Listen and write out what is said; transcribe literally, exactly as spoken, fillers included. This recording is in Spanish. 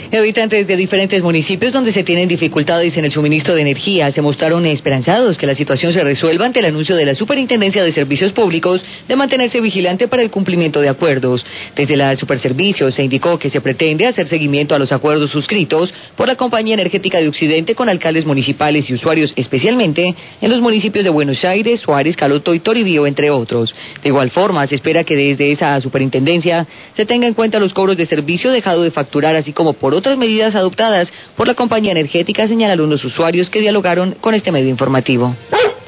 Habitantes de diferentes municipios donde se tienen dificultades en el suministro de energía se mostraron esperanzados que la situación se resuelva ante el anuncio de la Superintendencia de Servicios Públicos de mantenerse vigilante para el cumplimiento de acuerdos. Desde la Superservicios se indicó que se pretende hacer seguimiento a los acuerdos suscritos por la Compañía Energética de Occidente con alcaldes municipales y usuarios, especialmente en los municipios de Buenos Aires, Suárez, Caloto y Toribío, entre otros. De igual forma, se espera que desde esa superintendencia se tenga en cuenta los cobros de servicio dejado de facturar, así como por otras medidas adoptadas por la compañía energética, señalaron los usuarios que dialogaron con este medio informativo.